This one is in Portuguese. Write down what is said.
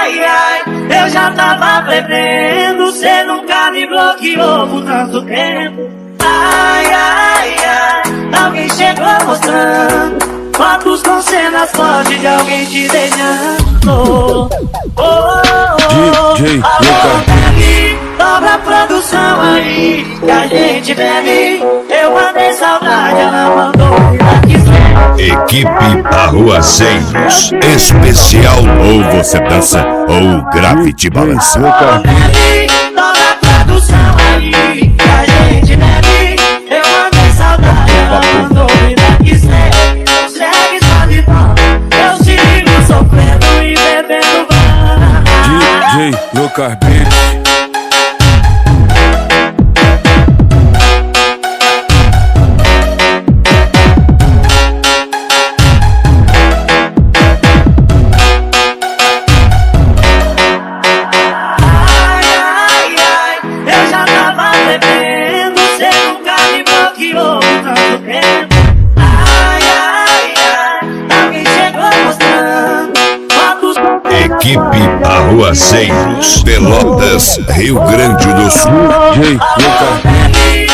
ai, ai, eu já tava prevendo, cê nunca me bloqueou por tanto tempo. Ai, ai, ai, alguém chegou mostrando fotos com cenas fortes de alguém te beijando. DJ dobra a produção aí, que a gente bebe. Eu mandei saudade, ela mandou vida quiser. Equipe Arruaceiros Especial. Ou você dança ou o grafite balança. Dobra a produção aí, que a gente bebe. Eu mandei saudade, ela mandou vida quiser. Segue só de volta, eu sigo sofrendo e bebendo. DJ Lucas Beats. Equipe Arruaceiros, Pelotas, Rio Grande do Sul. DJ Lucas Beats.